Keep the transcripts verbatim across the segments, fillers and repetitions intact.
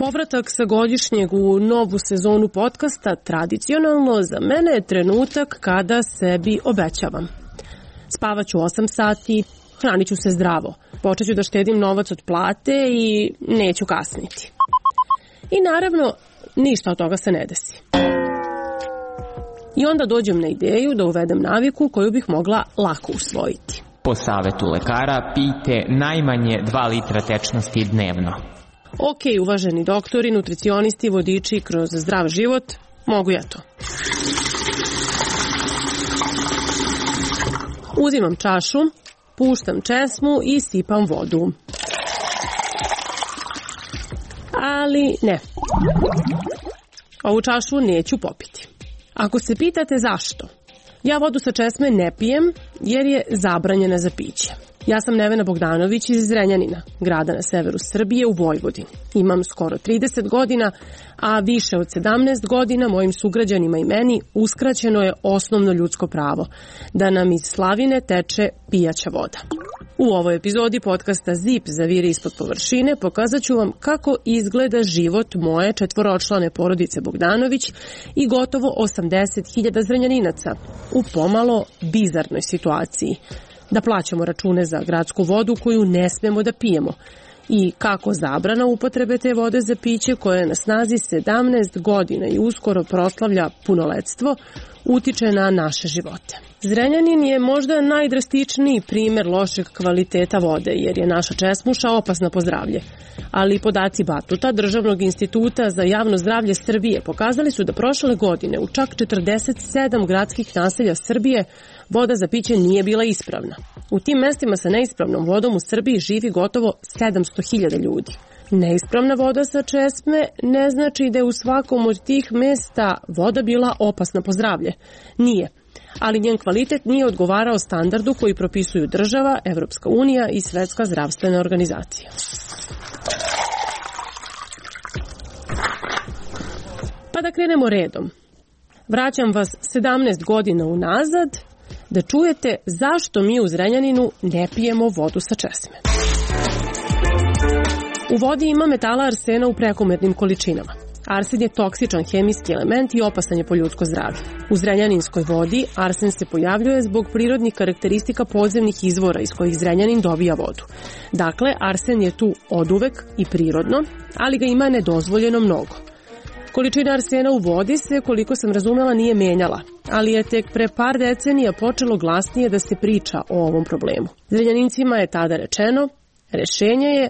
Povratak sa godišnjeg u novu sezonu podcasta tradicionalno za mene je trenutak kada sebi obećavam. Spavaću osam sati, hranit ću se zdravo, počet ću da štedim novac od plate i neću kasniti. I naravno, ništa od toga se ne desi. I onda dođem na ideju da uvedem naviku koju bih mogla lako usvojiti. Po savetu lekara pijte najmanje dva litra tečnosti dnevno. Ok, uvaženi doktori, nutricionisti, vodiči kroz zdrav život, mogu ja to. Uzimam čašu, puštam česmu i sipam vodu. Ali ne. Ovu čašu neću popiti. Ako se pitate zašto, ja vodu sa česme ne pijem jer je zabranjena za piće. Ja sam Nevena Bogdanović iz Zrenjanina, grada na severu Srbije u Vojvodini. Imam skoro trideset godina, a više od sedamnaest godina mojim sugrađanima i meni uskraćeno je osnovno ljudsko pravo, da nam iz slavine teče pijaća voda. U ovoj epizodi podcasta Zip zaviri ispod površine pokazat ću vam kako izgleda život moje četvoročlane porodice Bogdanović i gotovo osamdeset hiljada Zrenjaninaca u pomalo bizarnoj situaciji. Da plaćamo račune za gradsku vodu koju ne smemo da pijemo i kako zabrana upotrebe te vode za piće koja je na snazi sedamnaest godina i uskoro proslavlja punoletstvo utiče na naše živote. Zrenjanin je možda najdrastičniji primer lošeg kvaliteta vode jer je naša česmuša opasna po zdravlje. Ali podaci Batuta, Državnog instituta za javno zdravlje Srbije, pokazali su da prošle godine u čak četrdeset sedam gradskih naselja Srbije voda za piće nije bila ispravna. U tim mestima sa neispravnom vodom u Srbiji živi gotovo sedamsto hiljada ljudi. Neispravna voda sa česme ne znači da je u svakom od tih mesta voda bila opasna po zdravlje. Nije. Ali njen kvalitet nije odgovarao standardu koji propisuju država, Evropska unija i Svetska zdravstvena organizacija. Pa da krenemo redom. Vraćam vas sedamnaest godina unazad da čujete zašto mi u Zrenjaninu ne pijemo vodu sa česme. U vodi ima metala arsena u prekomernim količinama. Arsen je toksičan hemijski element i opasan je po ljudsko zdravlje. U zrenjaninskoj vodi arsen se pojavljuje zbog prirodnih karakteristika podzemnih izvora iz kojih Zrenjanin dobija vodu. Dakle, arsen je tu oduvek i prirodno, ali ga ima nedozvoljeno mnogo. Količina arsena u vodi se, koliko sam razumela, nije menjala, ali je tek pre par decenija počelo glasnije da se priča o ovom problemu. Zrenjanincima je tada rečeno, rešenje je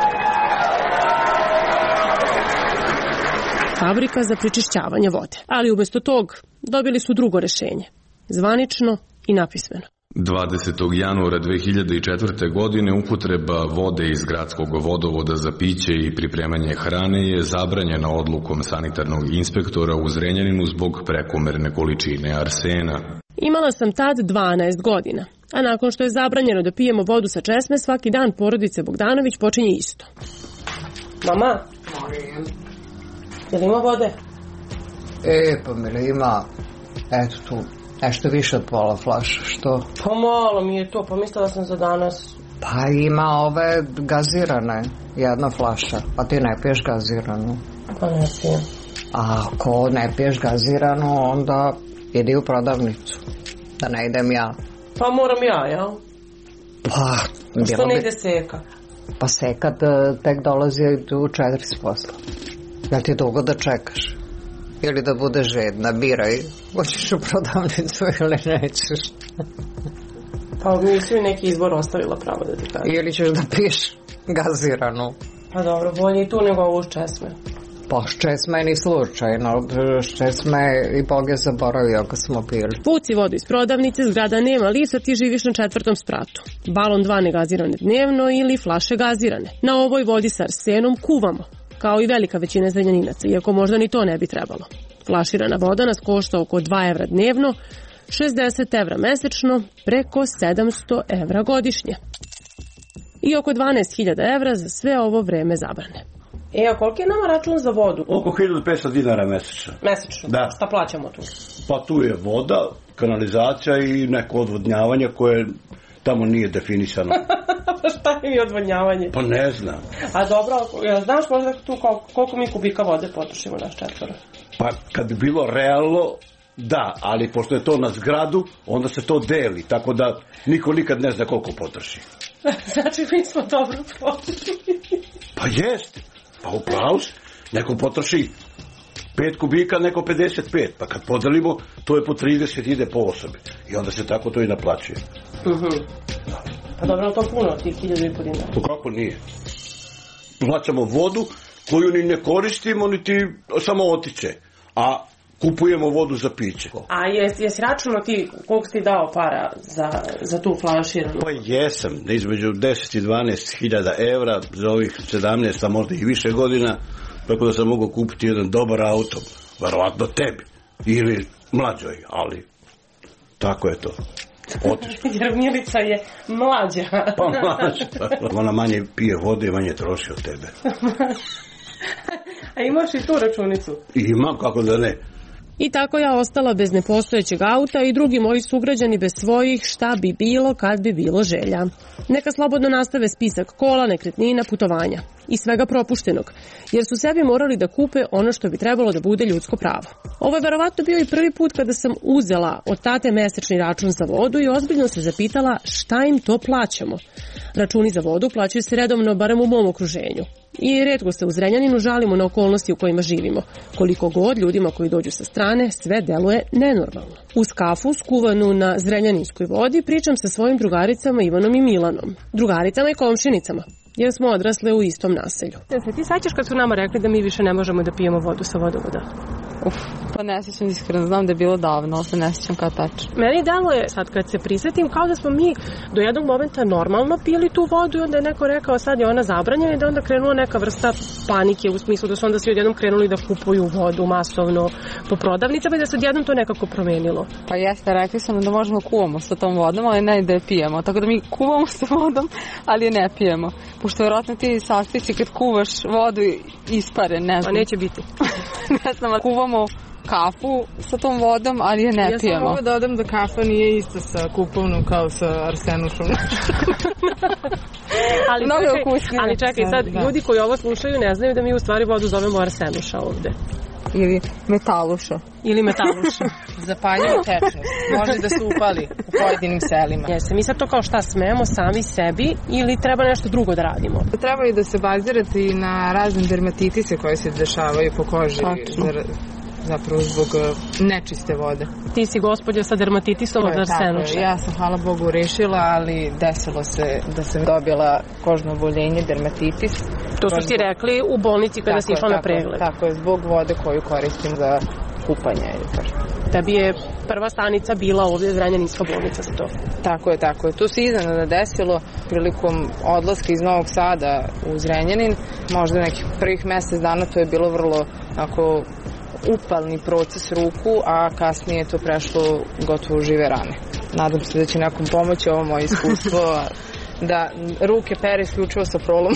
fabrika za prečišćavanje vode. Ali umesto tog dobili su drugo rešenje, zvanično i napismeno. dvadesetog januara dve hiljade četvrte. godine upotreba vode iz gradskog vodovoda za piće i pripremanje hrane je zabranjena odlukom sanitarnog inspektora u Zrenjaninu zbog prekomerne količine arsena. Imala sam tad dvanaest godina, a nakon što je zabranjeno da pijemo vodu sa česme, svaki dan porodice Bogdanović počinje isto. Mama, je li ima vode? E, pa mi ima, eto tu, nešto više od pola flaša, što? Pa malo mi je to, pa mislila sam za danas. Pa ima ove gazirane, jedna flaša, pa ti ne piješ gaziranu. Pa ne pijem. A ako ne piješ gaziranu, onda idi u prodavnicu, da ne idem ja. Pa moram ja, jel? Pa, bilo što ne bi... ide seka? Pa seka tek dolazi u četiri s posla. Jel ti dugo da čekaš? Ili da budeš žedna, biraj, hoćeš u prodavnicu ili nećeš. Pa nisi mi neki izbor ostavila pravo da ti kažem. Ili ćeš da piješ gaziranu. Pa dobro, bolje i tu nego ovu s česme. Pa s česme ni slučajno, s česme i Bog je zaboravio kad smo pili. Puci vodu iz prodavnice, zgrada nema lifta, ti živiš na četvrtom spratu. Balon dva negazirane dnevno ili flaše gazirane. Na ovoj vodi sa arsenom kuvamo, kao i velika većina Zrenjaninaca, iako možda ni to ne bi trebalo. Flaširana voda nas košta oko dva evra dnevno, šezdeset evra mesečno, preko sedamsto evra godišnje. I oko dvanaest hiljada evra za sve ovo vreme zabrane. E, a koliko je nama račun za vodu? Oko hiljadu petsto dinara mesečno. Mesečno? Da. Šta plaćamo tu? Pa tu je voda, kanalizacija i neko odvodnjavanje koje tamo nije definisano. Šta im je odvodnjavanje? Pa ne znam. A dobro, ja, znaš možda tu koliko, koliko mi kubika vode potrošimo naš četvora? Pa kad bi bilo realno, da, ali pošto je to na zgradu, onda se to deli, tako da niko nikad ne zna koliko potroši. Znači, mi smo dobro potrošili. Pa jest, pa upravo si. Neko potroši pet kubika, neko pedeset pet, pa kad podelimo, to je po trideset, ide po osobi. I onda se tako to i naplaćuje. Uh-huh. Pa dobro, to puno, tih hiljadu i po dinara. Pa kako nije? Plaćamo vodu koju ni ne koristimo, niti samo otiče. A kupujemo vodu za piće. A jes, jes računao ti koliko si dao para za, za tu flaširanu? Pa jesam, između deset i dvanaest hiljada evra za ovih sedamnaest, a možda i više godina, tako da sam mogao kupiti jedan dobar auto, verovatno tebi, ili mlađoj, ali tako je to. Otišlo. Jer Milica je mlađa. Pa mlađa. Ona manje pije vode i manje troši od tebe. A imaš i tu računicu? Imam, kako da ne. I tako ja ostala bez nepostojećeg auta i drugi moji sugrađani bez svojih šta bi bilo kad bi bilo želja. Neka slobodno nastave spisak kola, nekretnina, putovanja i svega propuštenog, jer su sebi morali da kupe ono što bi trebalo da bude ljudsko pravo. Ovo je verovatno bio i prvi put kada sam uzela od tate mesečni račun za vodu i ozbiljno se zapitala šta im to plaćamo. Računi za vodu plaćaju se redovno, barem u mom okruženju. I retko se u Zrenjaninu žalimo na okolnosti u kojima živimo. Koliko god ljudima koji dođu sa strane, sve deluje nenormalno. Uz kafu, skuvanu na zrenjaninskoj vodi, pričam sa svojim drugaricama Ivanom i Milanom. Drugaricama i komšinicama, jer smo odrasle u istom naselju. Se ti sećaš kad su nama rekli da mi više ne možemo da pijemo vodu sa vodovoda? Uf, pa ne sjećam iskreno, znam da je bilo davno, ali se ne sjećam kao tačno. Meni deluje, sad kad se prisjetim, kao da smo mi do jednog momenta normalno pili tu vodu i onda je neko rekao sad je ona zabranjena i da onda krenula neka vrsta panike u smislu da su onda svi odjednom krenuli da kupuju vodu masovno po prodavnicama i da se odjednom to nekako promenilo. Pa jeste, rekli su nam da možemo kuvamo sa tom vodom, ali ne da je pijemo. Tako da mi kuvamo sa vodom, ali je ne pijemo. Pošto vjerojatno ti sastojci kad kuvaš vodu ispare, ne znam. A neće biti. Ne znam, kuvamo kafu sa tom vodom, ali je ne ja pijemo. Ja sam mogu da dodam da kafa nije ista sa kupovnom kao sa arsenušom. ali, čekaj, ali čekaj, sad da. Ljudi koji ovo slušaju ne znaju da mi u stvari vodu zovemo arsenuša ovde. Ili metaluša. Ili metaluša. Zapaljiva tečnost. Može da se upali u pojedinim selima. Jeste, mi sad to kao šta smemo sami sebi ili treba nešto drugo da radimo? Treba i da se bazirate i na razne dermatitise koje se dešavaju po koži. Tačno. Zapravo zbog nečiste vode. Ti si gospođa sa dermatitisom od arsenuša. Ja sam, hvala Bogu, rešila, ali desilo se da sam dobila kožno oboljenje, dermatitis. To su ti rekli u bolnici kada si išla na pregled. Tako je, zbog vode koju koristim za kupanje. Tebi je prva stanica bila ovdje Zrenjaninska bolnica za to. Tako je, tako je. To se iznenada desilo prilikom odlaska iz Novog Sada u Zrenjanin. Možda nekih prvih mesec dana to je bilo vrlo ako upalni proces ruku, a kasnije je to prešlo gotovo u žive rane. Nadam se da će nekom pomoći ovo moje iskustvo da ruke pere isključivo sa prolom.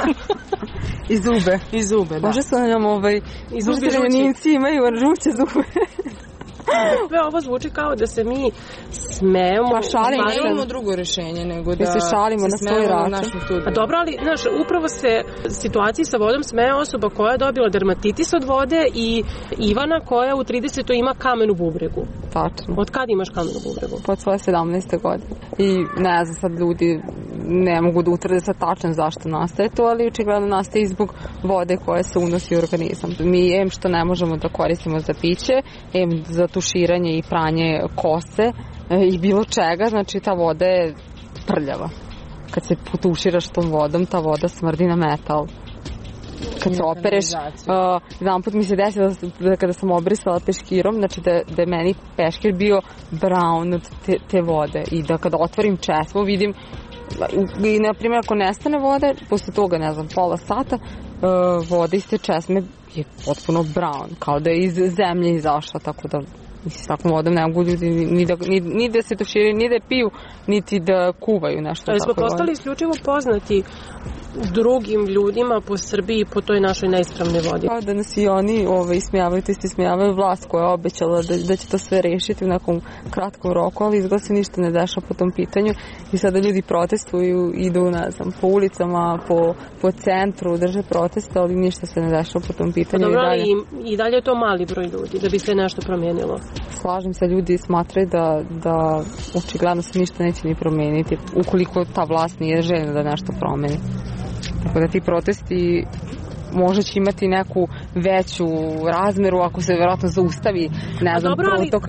I zube. I zube, da. Može se nam ovaj, Zrenjaninci imaju žuće zube. Sve ovo zvuči kao da se mi smemo. Pa šalimo. Ne imamo drugo rješenje nego da, da se šalimo se na svoj račun. A dobro, ali znaš, upravo se situaciji sa vodom smeje osoba koja je dobila dermatitis od vode i Ivana koja u tridesetoj ima kamen u bubregu. Tačno. Od kad imaš kamen u bubregu? Od svoje sedamnaeste godine. I ne znam, sad ljudi ne mogu da utvrde sad tačno zašto nastaje to, ali očigledno nastaje i zbog vode koja se unosi u organizam. Mi em što ne možemo da koristimo za piće, em za tuširanje i pranje kose i bilo čega, znači ta voda je prljava. Kad se potuširaš tom vodom, ta voda smrdi na metal. Kad se opereš, uh, jedan put mi se desilo da kada sam obrisala peškirom, znači da, da je meni peškir bio brown od te, te vode i da kada otvorim česmu vidim i na primjer ako nestane vode, posle toga ne znam pola sata uh, voda iz te česme je potpuno brown, kao da je iz zemlje izašla, tako da mislim, s takvom vodom ne mogu ljudi ni da, ni, ni da se tuširaju, ni da piju, niti da kuvaju nešto. Ali smo postali isključivo poznati drugim ljudima po Srbiji po toj našoj neispravnoj vodi? Kao da nas i oni ovaj, ismijavaju, to isti ismijavaju vlast koja je obećala da, da će to sve rešiti u nekom kratkom roku, ali izgleda se ništa ne dešava po tom pitanju i sada ljudi protestuju, idu, ne znam, po ulicama, po, po centru, drže proteste, ali ništa se ne dešava po tom pitanju. Dobro, i dalje, i, i dalje je to mali broj ljudi, da bi se nešto promijenilo. Slažem se, ljudi smatraju da, da očigledno se ništa neće ni promeniti ukoliko ta vlast nije željena da nešto promeni. Tako da ti protesti možda će imati neku veću razmeru ako se verovatno zaustavi, ne znam, dobro, ali, protok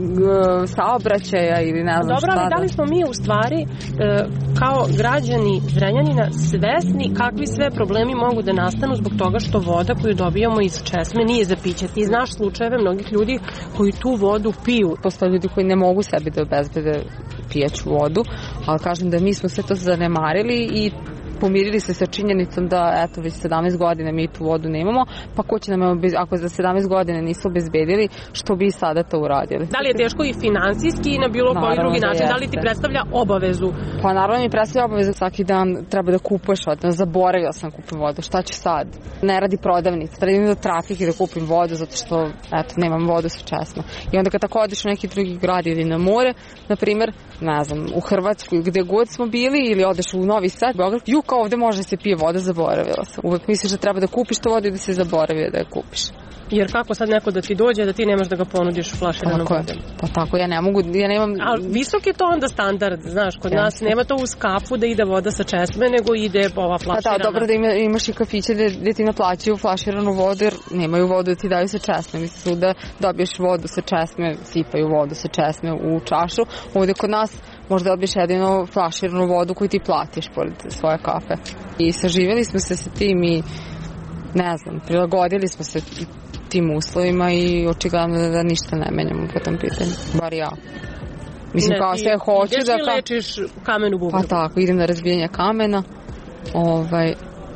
saobraćaja ili ne znam dobro, šta. Dobro, ali da li smo mi u stvari e, kao građani Zrenjanina svesni kakvi sve problemi mogu da nastanu zbog toga što voda koju dobijamo iz česme nije za piće? Ti znaš slučajeve mnogih ljudi koji tu vodu piju. Postoje ljudi koji ne mogu sebi da obezbede pijaću vodu, ali kažem da mi smo sve to zanemarili i pomirili se sa činjenicom da eto već sedamnaest godina mi tu vodu nemamo, pa ko će nam obez... ako za sedamnaest godina nisu obezbedili, što bi sada to uradili? Da li je teško i finansijski i na bilo koji drugi da način? Da li ti predstavlja obavezu? Pa naravno mi predstavlja obavezu, svaki dan treba da kupuješ vodu. Zaboravila sam kupim vodu, šta ću sad? Ne radi prodavnica, treba idem do trafike da kupim vodu zato što eto nemam vodu sa česma. I onda kad tako odiš u neki drugi grad ili na more, na primjer, ne znam, u Hrvatsku gde god smo bili ili odeš u Novi Sad, Beograd, ju kao ovde može se pije voda, zaboravila sam. Uvek misliš da treba da kupiš tu vodu i da se zaboravio da je kupiš. Jer kako sad neko da ti dođe da ti nemaš da ga ponudiš flaširanom vodom? Pa tako, ja ne mogu, ja nemam... A visok je to onda standard, znaš, kod ja. nas nema to uz kafu da ide voda sa česme, nego ide ova flaširana. Pa da, dobro da ima, imaš i kafiće da, da ti naplaćaju flaširanu vodu jer nemaju vodu da ti daju sa česme. Mislim da dobiješ vodu sa česme, sipaju vodu sa česme u čašu. Ovde kod nas možda dobiješ jedino flaširanu vodu koju ti platiš pored svoje kafe. I saživjeli smo se sa tim i ne znam, prilagodili smo se tim uslovima i očigledno da, da ništa ne menjamo po tom pitanju, bar ja. Mislim, ne, kao sve hoću da... Ideš li lečiš kamenu bubru? Pa tako, idem na razbijanje kamena ovaj,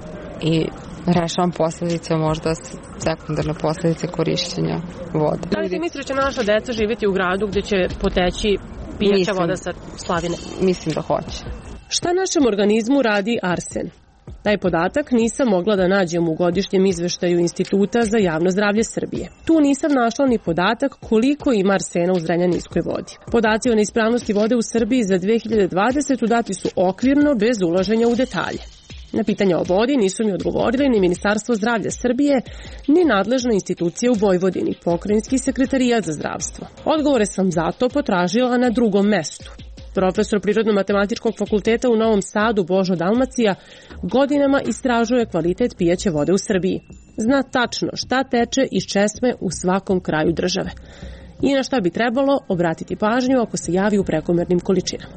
i rešavam posledice, možda sekundarne posledice korišćenja vode. Da li ti misliš da će naša deca živjeti u gradu gde će poteći pijaća voda sa slavine? Mislim da hoće. Šta našem organizmu radi arsen? Taj podatak nisam mogla da nađem u godišnjem izveštaju Instituta za javno zdravlje Srbije. Tu nisam našla ni podatak koliko ima arsena u zrenjaninskoj vodi. Podaci o neispravnosti vode u Srbiji za dve hiljade dvadesete. dati su okvirno bez ulaženja u detalje. Na pitanja o vodi nisu mi odgovorili ni Ministarstvo zdravlja Srbije, ni nadležna institucija u Vojvodini, Pokrajinski sekretarijat za zdravstvo. Odgovore sam zato potražila na drugom mestu. Profesor Prirodno-matematičkog fakulteta u Novom Sadu Božo Dalmacija godinama istražuje kvalitet pijaće vode u Srbiji. Zna tačno šta teče iz česme u svakom kraju države. I na šta bi trebalo obratiti pažnju ako se javi u prekomernim količinama.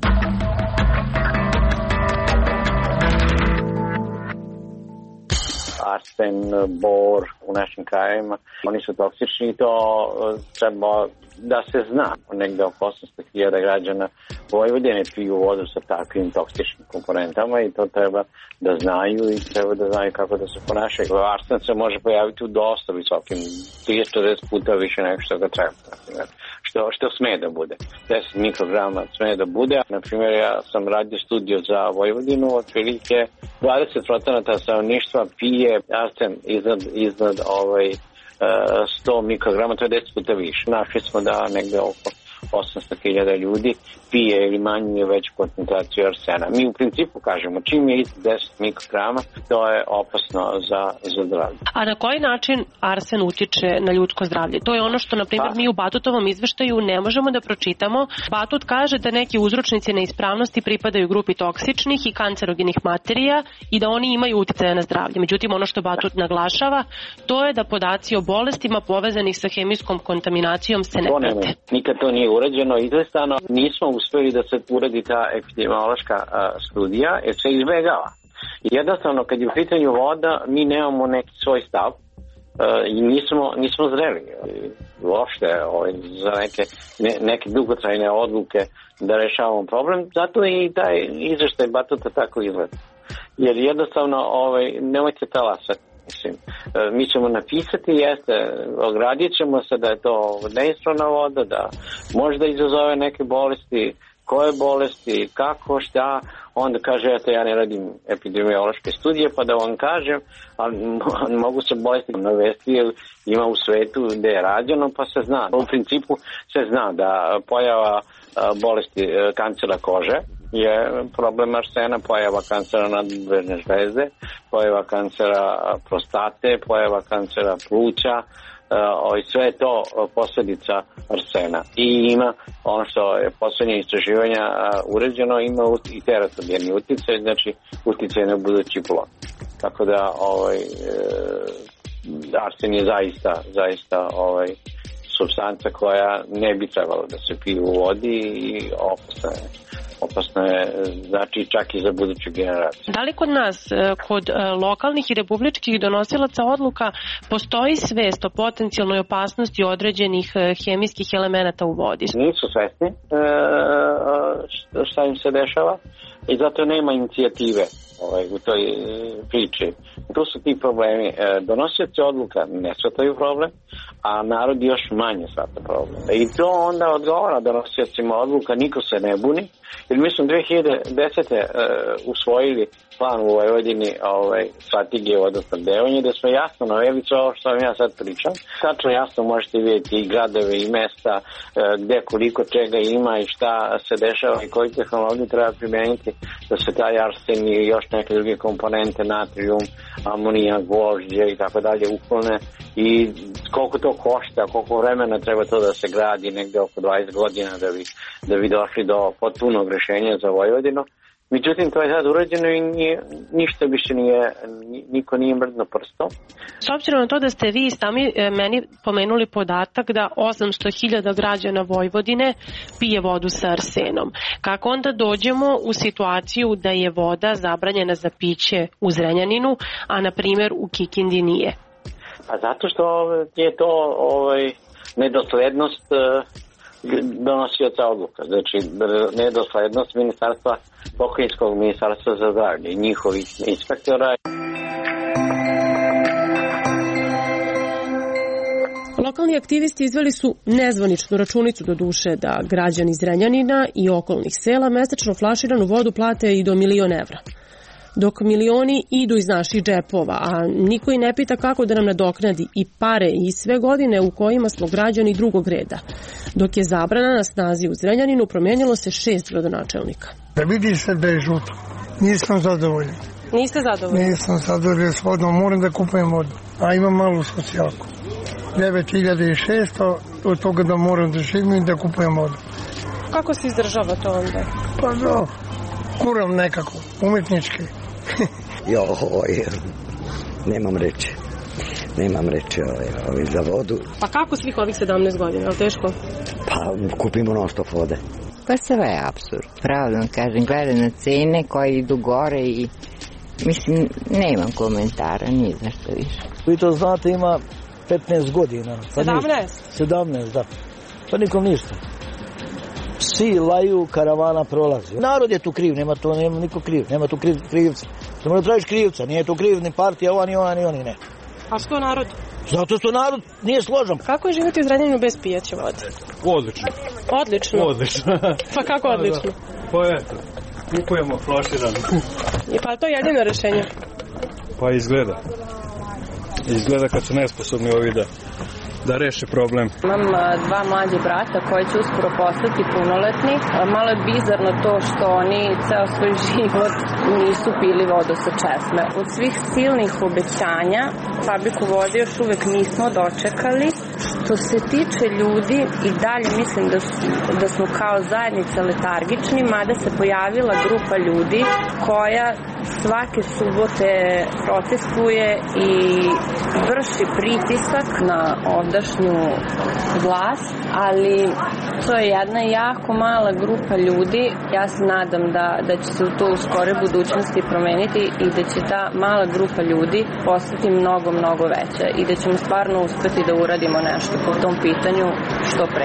Arsen, bor u našim krajevima, oni su toksični i to treba da se zna. Negde oko osamsto hiljada građana Vojvodine piju vodu sa takvim toksičnim komponentama i to treba da znaju i treba da znaju kako da se ponašaju. Arsen se može pojaviti u dosta visokim, trideset do četrdeset puta više nego što ga treba, što, što sme da bude. deset mikrograma sme da bude. Naprimjer, ja sam radio studio za Vojvodinu, otprilike dvadeset procenata stanovništva pije arsen iznad, iznad ovaj, sto mikrograma, to je deset puta više. Našli smo da negde oko osamsto hiljada ljudi pije ili manje veću koncentraciju arsena. Mi u principu kažemo, čim je iznad deset mikrograma, to je opasno za, za zdravlje. A na koji način arsen utiče na ljudsko zdravlje? To je ono što, na primjer, pa. mi u Batutovom izveštaju ne možemo da pročitamo. Batut kaže da neki uzročnici neispravnosti pripadaju grupi toksičnih i kancerogenih materija i da oni imaju uticaja na zdravlje. Međutim, ono što Batut naglašava, to je da podaci o bolestima povezanih sa hemijskom kontaminacijom se ne prate. Nikad to nije urađeno, izvestano. Nismo uspeli da se uradi ta epidemiološka a, studija, jer se izbegava. Jednostavno, kad je u pitanju voda, mi nemamo neki svoj stav a, i nismo, nismo zreli uopšte ovaj, za neke, ne, neke dugotrajne odluke da rešavamo problem. Zato i taj izveštaj Batuta tako izgleda. Jer jednostavno, ovaj, nemojte talasati. Mislim, mi ćemo napisati, jeste, ogradit ćemo se da je to neispravna voda, da možda izazove neke bolesti, koje bolesti, kako, šta, onda kaže, eto, ja ne radim epidemiološke studije, pa da vam kažem, ali mogu se bolesti navesti, jer ima u svetu gde je rađeno, pa se zna. U principu se zna da pojava bolesti kancera kože je problem arsena, pojava kancera nadbrežne žlezde, pojava kancera prostate, pojava kancera pluća, i sve je to posljedica arsena. I ima, ono što je poslednje istraživanja uređeno, ima i teratogerni uticaj, znači uticaj na budući plod. Tako da ovaj, arsen je zaista, zaista ovaj, supstanca koja ne bi trebalo da se pije u vodi i opasna je. Opasno je, znači čak i za buduću generaciju. Da li kod nas, kod lokalnih i republičkih donosilaca odluka, postoji svest o potencijalnoj opasnosti određenih hemijskih elemenata u vodi? Nisu svesni šta im se dešava i zato nema inicijative ovaj, u toj priči. Tu su ti problemi. Donosioci odluka ne shvataju problem, a narod još manje shvata problem. I to onda odgovara donosiocima odluka, niko se ne buni. Jer mi smo dve hiljade desete. Uh, usvojili plan u Vojvodini ovaj, strategije vodosnabdevanja, gde smo jasno naveli sve ovo što vam ja sad pričam. Tačno jasno možete vidjeti i gradove i mesta uh, gde koliko čega ima i šta se dešava i koju tehnologiju treba primeniti da se taj arsen i još neke druge komponente, natrium, amonijak, gvožđe i tako dalje uklone i koliko to košta, koliko vremena treba to da se gradi, negde oko dvadeset godina da bi, da bi došli do potpunog rešenja za Vojvodinu. Međutim, to je sad urađeno i nije, ništa više nije, niko nije mrdno prstom. S obzirom na to da ste vi sami meni pomenuli podatak da osamsto hiljada građana Vojvodine pije vodu sa arsenom, kako onda dođemo u situaciju da je voda zabranjena za piće u Zrenjaninu, a na primjer u Kikindi nije? Pa zato što je to ovaj, nedoslednost donosioca odluka, znači nedoslednost ministarstva, pokrajinskog ministarstva za zdravlje i njihovih inspektora. Lokalni aktivisti izveli su nezvaničnu računicu do duše da građani Zrenjanina i okolnih sela mesečno flaširanu vodu plate i do milion evra. Dok milioni idu iz naših džepova, a niko i ne pita kako da nam nadoknadi i pare i sve godine u kojima smo građani drugog reda. Dok je zabrana na snazi u Zrenjaninu, promijenilo se šest gradonačelnika. Da vidi se da je žuto. Nisam zadovoljan. Niste zadovoljni? Nisam zadovoljan s vodom, moram da kupujem vodu, a imam malu socijalku. devet hiljada šesto, od toga da moram da živim i da kupujem vodu. Kako se izdržava to onda? Pa da, kuram nekako, umetnički. Joj, nemam reči. Nemam reči ovaj, ovaj, za vodu. Pa kako svih ovih sedamnaest godina, je li teško? Pa kupimo non-stop vode. Pa sve je apsurd. Pravno kažem, gledam na cene koje idu gore i mislim, nemam komentara, nije za što više. Vi to znate, ima petnaest godina. Pa sedamnaest? sedamnaest, da. Pa nikom ništa. Psi laju, karavana prolazi. Narod je tu kriv, nema to, nema niko kriv, nema tu kriv, krivca. Samo da tražiš krivca, nije tu kriv ni partija, ova ni ona ni oni ne. A što narod? Zato što narod nije složan. Kako je živjeti u Zrenjaninu bez pijaće vode? Odlično. Odlično? Odlično. Pa kako odlično? Pa eto, kupujemo flaširano. I pa to je jedino rešenje? Pa izgleda. Izgleda kad su nesposobni ovi da da reše problem. Imam dva mlađe brata koji će uskoro postati punoletni. Malo je bizarno to što oni ceo svoj život nisu pili vodu sa česme. Od svih silnih obećanja fabriku vode još uvek nismo dočekali. Što se tiče ljudi, i dalje mislim da, su, da smo kao zajednica letargični, mada se pojavila grupa ljudi koja svake subote protestuje i vrši pritisak na ovdašnju vlast, ali to je jedna jako mala grupa ljudi. Ja se nadam da, da će se to u skore budućnosti promeniti i da će ta mala grupa ljudi postati mnogo, mnogo veća i da ćemo stvarno uspeti da uradimo nešto po tom pitanju što pre.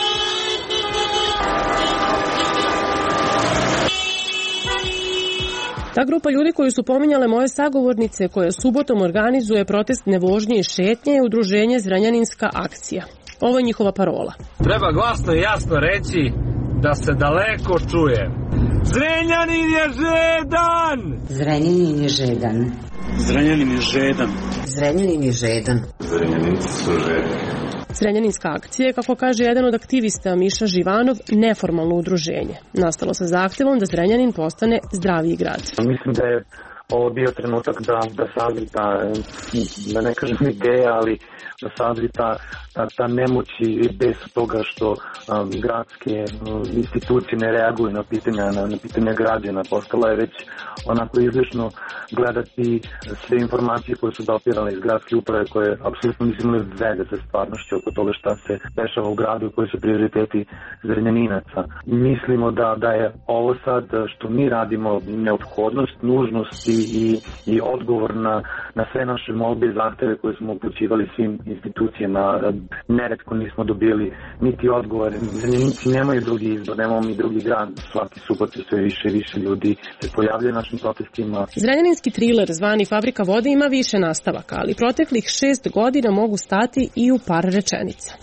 Ta grupa ljudi koju su pominjale moje sagovornice, koja subotom organizuje protestne vožnje i šetnje, je udruženje Zrenjaninska akcija. Ovo je njihova parola. Treba glasno i jasno reći da se daleko čuje. Zrenjanin je žedan! Zrenjanin je žedan. Zrenjanin je žedan. Zrenjanin je žedan. Zrenjaninci su žedni. Zrenjaninska akcija je, kako kaže jedan od aktivista Miša Živanov, neformalno udruženje. Nastalo sa zahtevom da Zrenjanin postane zdraviji grad. Mislim da je ovo bio trenutak da, da sazri ta, da ne kažem ideja, ali da sazri ta, ta, ta nemoć i bez toga što um, gradske um, institucije ne reaguju na pitanja, na, na pitanja građana. Postala je već onako izlišno gledati sve informacije koje su dopirane iz gradske uprave, koje apsolutno nisu imali veze sa stvarnošću oko toga šta se dešava u gradu i koji su prioriteti Zrenjaninaca. Mislimo da, da je ovo sad što mi radimo neophodnost, nužnost i, i, i odgovor na, na sve naše molbe i zahteve koje smo upućivali svim institucijama. Neretko nismo dobili niti odgovore. Zrenjaninci nemaju drugi izbor, nemamo mi drugi grad. Svaki subot sve više i više ljudi se pojavljaju našim protestima. Zrenjaninski triler zvani Fabrika vode ima više nastavaka, ali proteklih šest godina mogu stati i u par rečenica.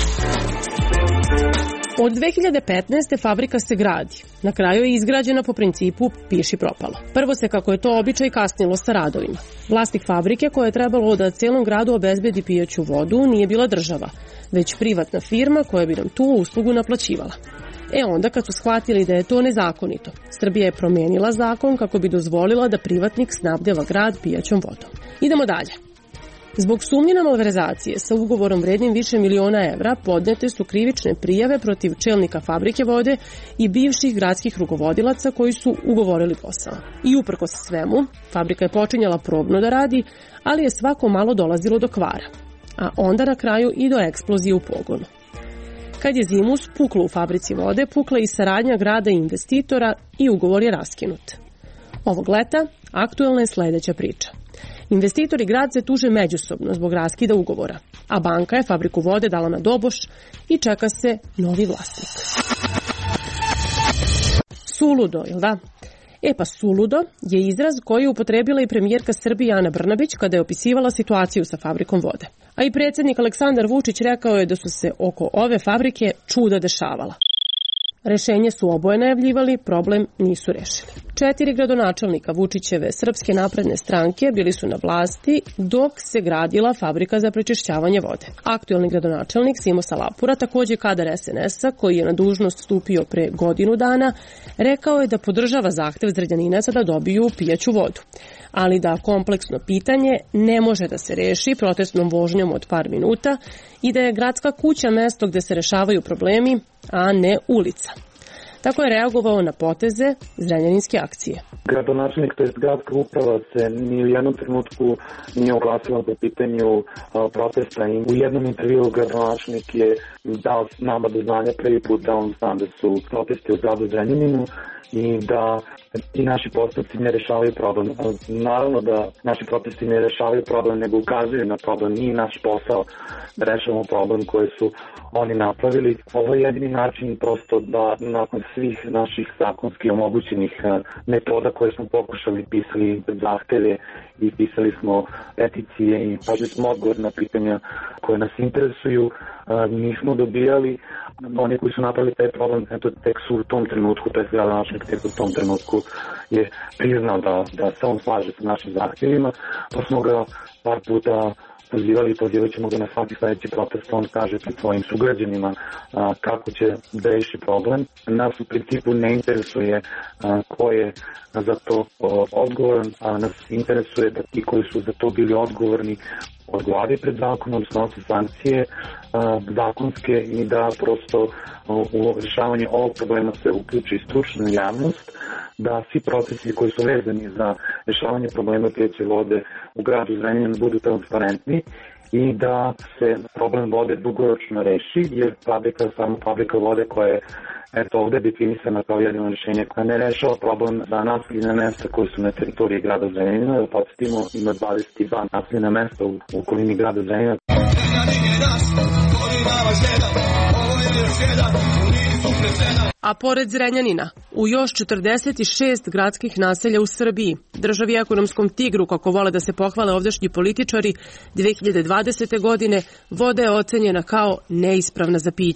Od dve hiljade petnaeste. fabrika se gradi. Na kraju je izgrađena po principu piši propalo. Prvo se, kako je to običaj, kasnilo sa radovima. Vlasnik fabrike, koja je trebalo da celom gradu obezbedi pijaću vodu, nije bila država, već privatna firma koja bi nam tu uslugu naplaćivala. E onda, kad su shvatili da je to nezakonito, Srbija je promenila zakon kako bi dozvolila da privatnik snabdeva grad pijaćom vodom. Idemo dalje. Zbog sumnje na malverzacije sa ugovorom vrednim više miliona evra podnete su krivične prijave protiv čelnika fabrike vode i bivših gradskih rukovodilaca koji su ugovorili posao. I uprkos svemu, fabrika je počinjala probno da radi, ali je svako malo dolazilo do kvara, a onda na kraju i do eksplozije u pogonu. Kad je zimus puklo u fabrici vode, pukla i saradnja grada i investitora i ugovor je raskinut. Ovog leta aktuelna je sledeća priča. Investitor i grad se tuže međusobno zbog raskida ugovora, a banka je fabriku vode dala na doboš i čeka se novi vlasnik. Suludo, jel da? E pa suludo je izraz koji je upotrebila i premijerka Srbije Ana Brnabić kada je opisivala situaciju sa fabrikom vode. A i predsjednik Aleksandar Vučić rekao je da su se oko ove fabrike čuda dešavala. Rešenje su oboje najavljivali, problem nisu rešili. Četiri gradonačelnika Vučićeve Srpske napredne stranke bili su na vlasti dok se gradila fabrika za prečišćavanje vode. Aktuelni gradonačelnik Simo Salapura, takođe kadar es en es a, koji je na dužnost stupio pre godinu dana, rekao je da podržava zahtev Zrenjaninaca da dobiju pijaću vodu, ali da kompleksno pitanje ne može da se reši protestnom vožnjom od par minuta i da je gradska kuća mesto gde se rešavaju problemi, a ne ulica. Tako je reagovao na poteze zrenjaninske akcije. Gradonačelnik, to je gradska uprava, se ni u jednom trenutku nije oglasila po pitanju a, protesta i u jednom intervju gradonačelnik je dao nama do znanja prvi put da on zna da su protesti u gradu Zrenjaninu i da i naši postupci ne rešavaju problem. Naravno da naši protesti ne rešavaju problem, nego ukazuju na problem. Nije naš posao da rešavamo problem koji su oni napravili. Ovo je jedini način prosto da nakon svih naših zakonskih omogućenih metoda koje smo pokušali, pisali zahteve i pisali smo peticije i tražili smo odgovor na pitanja koje nas interesuju, nismo dobijali. Oni koji su napravili taj problem, eto, tek su u tom trenutku, to je gradonačelnik tek u tom trenutku je priznao da, da se on slaže sa našim zahtjevima, pa smo ga par puta pozivali i pozivat ćemo ga na svaki sledeći protest, on kaže pred svojim sugrađanima a, kako će da reši problem. Nas u principu ne interesuje a, ko je za to o, odgovoran, a nas interesuje da ti koji su za to bili odgovorni odgovaraju pred zakonom, snose sankcije a, zakonske i da prosto a, u rešavanje ovog problema se uključi stručna javnost, da svi procesi koji su vezani za rešavanje problema pijaće vode u gradu Zrenjaninu budu transparentni i da se problem vode dugoročno reši, jer fabrika, samo fabrika vode koja je eto ovde definisana kao jedino rešenje koja ne rešava problem za naseljena mesta koji su na teritoriji grada Zrenjanina. Da podsjetimo, ima dvadeset dva naseljena mesta u okolini grada Zrenjanina. A pored Zrenjanina, u još četrdeset šest gradskih naselja u Srbiji, državi ekonomskom tigru, kako vole da se pohvale ovdašnji političari, dve hiljade dvadesete godine voda je ocenjena kao neispravna za piće.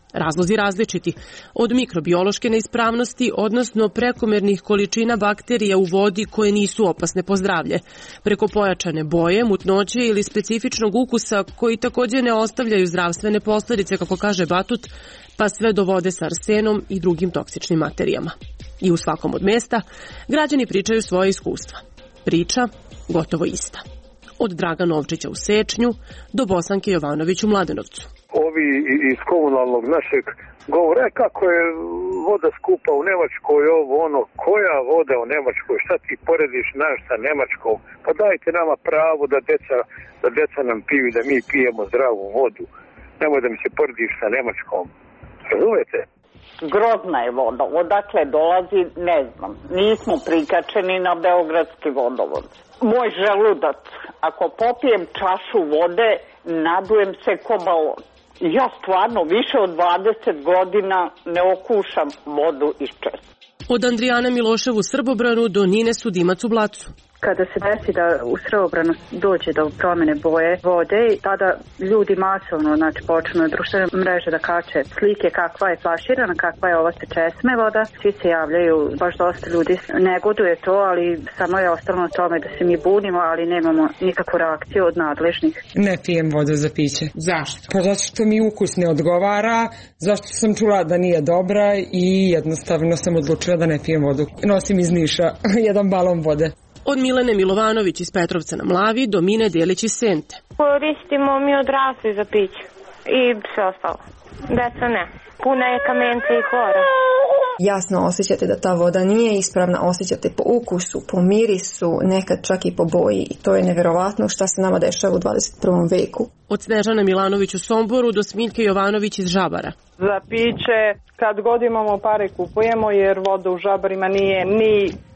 Razlozi različiti, od mikrobiološke neispravnosti, odnosno prekomernih količina bakterija u vodi koje nisu opasne po zdravlje, preko pojačane boje, mutnoće ili specifičnog ukusa koji također ne ostavljaju zdravstvene posljedice, kako kaže Batut, pa sve do vode sa arsenom i drugim toksičnim materijama. I u svakom od mesta građani pričaju svoje iskustva. Priča gotovo ista. Od Draga Novčića u Sečnju do Bosanke Jovanović u Mladenovcu. Ovi iz komunalnog našeg govore kako je voda skupa u Nemačkoj, ovo ono, koja voda u Nemačkoj, šta ti porediš naš sa Nemačkom, pa dajte nama pravo da deca, da deca nam piju, da mi pijemo zdravu vodu, nemoj da mi se porediš sa Nemačkom, razumete? Grozna je voda, odakle dolazi, ne znam, nismo prikačeni na beogradski vodovod. Moj želudac, ako popijem čašu vode, nadujem se ko balon. Ja stvarno više od dvadeset godina ne okušam vodu iz česme. Od Andrijana Milošev u Srbobranu do Nine Sudimac u Blacu. Kada se desi da u Srbobranu dođe do promjene boje vode, tada ljudi masovno znači, počnu na društvene mreže da kače slike kakva je flaširana, kakva je ova česme voda. Svi se javljaju, baš dosta ljudi negoduje to, ali samo je ostalo na tome da se mi bunimo, ali nemamo nikakvu reakciju od nadležnih. Ne pijem vodu za piće. Zašto? Pa zato što mi ukus ne odgovara, zašto sam čula da nije dobra i jednostavno sam odlučila da ne pijem vodu. Nosim iz Niša jedan balon vode. Od Milene Milovanović iz Petrovca na Mlavi do Mine Delić iz Sente. Koristimo mi odrasli za piće i sve ostalo. Deca ne. Puna je kamenca i hlora. Jasno osjećate da ta voda nije ispravna, osjećate po ukusu, po mirisu, nekad čak i po boji. I to je neverovatno šta se nama dešava u dvadeset prvom veku. Od Snežane Milanović u Somboru do Smiljke Jovanović iz Žabara. Za piće, kad god imamo pare kupujemo, jer voda u Žabarima nije ni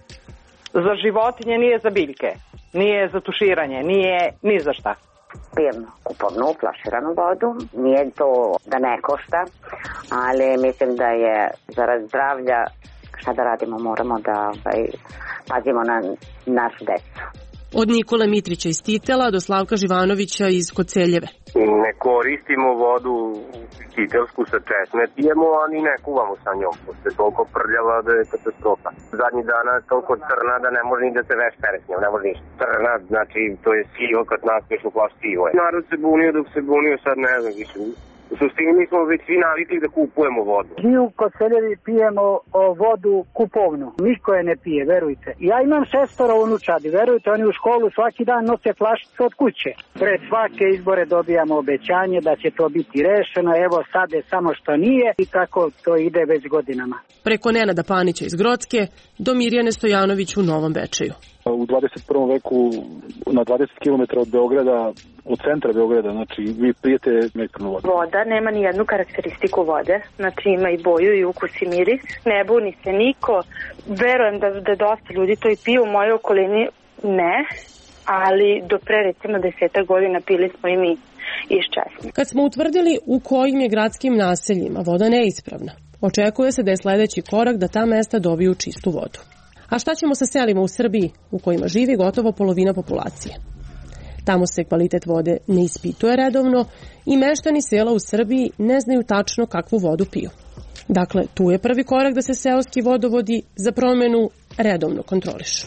za životinje, nije za biljke, nije za tuširanje, nije ni za šta. Pijem kupovnu, flaširanu vodu, nije to da ne košta, ali mislim da je zarad zdravlja, šta da radimo, moramo da ovaj, pazimo na našu decu. Od Nikole Mitrića iz Titela do Slavka Živanovića iz Koceljeve. Ne koristimo vodu titelsku sa česme, pijemo, a ni ne kuvamo sa njom. Pošto je toliko prljava da je katastrofa. Zadnjih dana je toliko crna da ne može ni da se veš pere s njom, ne može ništa. Crna, znači to je sivo kad naspiješ u plaš sivo je. Narod se bunio dok se bunio, sad ne znam više. U suštini mi smo već svi navikli da kupujemo vodu. Mi u Koceljevi pijemo o, vodu kupovnu. Niko je ne pije, verujte. Ja imam šestoro unučadi, verujte, oni u školu svaki dan nose flašice od kuće. Pred svake izbore dobijamo obećanje da će to biti rešeno, evo sad je samo što nije i tako to ide već godinama. Preko Nenada Panića iz Grocke do Mirjane Stojanović u Novom Bečeju. U dvadeset prvom veku na dvadeset kilometara od Beograda, od centra Beograda, znači vi pijete metkanu vodu. Voda nema ni jednu karakteristiku vode, znači ima i boju i ukus i miris, ne buni se niko, verujem da, da dosta ljudi to i piju, u mojoj okolini ne, ali do pre recimo desetak godina pili smo i mi iz česme. Kad smo utvrdili u kojim je gradskim naseljima voda neispravna, očekuje se da je sledeći korak da ta mesta dobiju čistu vodu. A šta ćemo sa selima u Srbiji u kojima živi gotovo polovina populacije? Tamo se kvalitet vode ne ispituje redovno i meštani sela u Srbiji ne znaju tačno kakvu vodu piju. Dakle, tu je prvi korak da se seoski vodovodi za promjenu redovno kontrolišu.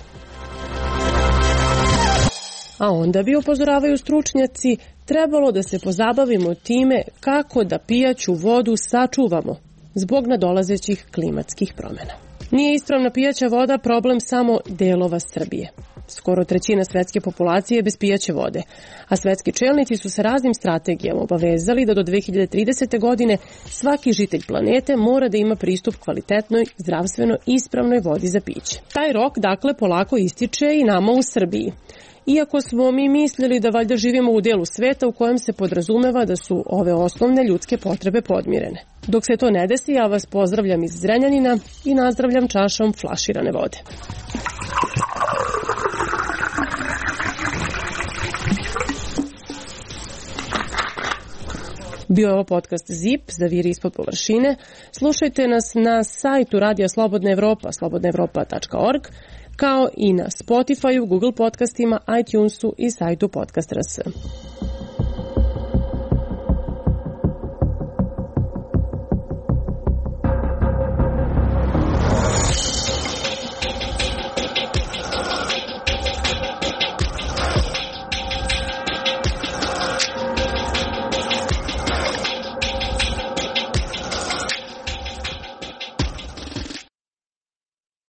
A onda bi, upozoravaju stručnjaci, trebalo da se pozabavimo time kako da pijaću vodu sačuvamo zbog nadolazećih klimatskih promjena. Nije ispravna pijaća voda problem samo delova Srbije. Skoro trećina svetske populacije je bez pijaće vode, a svetski čelnici su se raznim strategijama obavezali da do dve hiljade tridesete. godine svaki žitelj planete mora da ima pristup kvalitetnoj, zdravstveno ispravnoj vodi za piće. Taj rok, dakle, polako ističe i nama u Srbiji. Iako smo mi mislili da valjda živimo u delu sveta u kojem se podrazumeva da su ove osnovne ljudske potrebe podmirene. Dok se to ne desi, ja vas pozdravljam iz Zrenjanina i nazdravljam čašom flaširane vode. Bio je ovo podcast Zip, Zaviri ispod površine. Slušajte nas na sajtu Radija Slobodna Evropa, slobodna evropa tačka org, kao i na Spotifyu, Google podcastima, iTunesu i sajtu Podcast R S.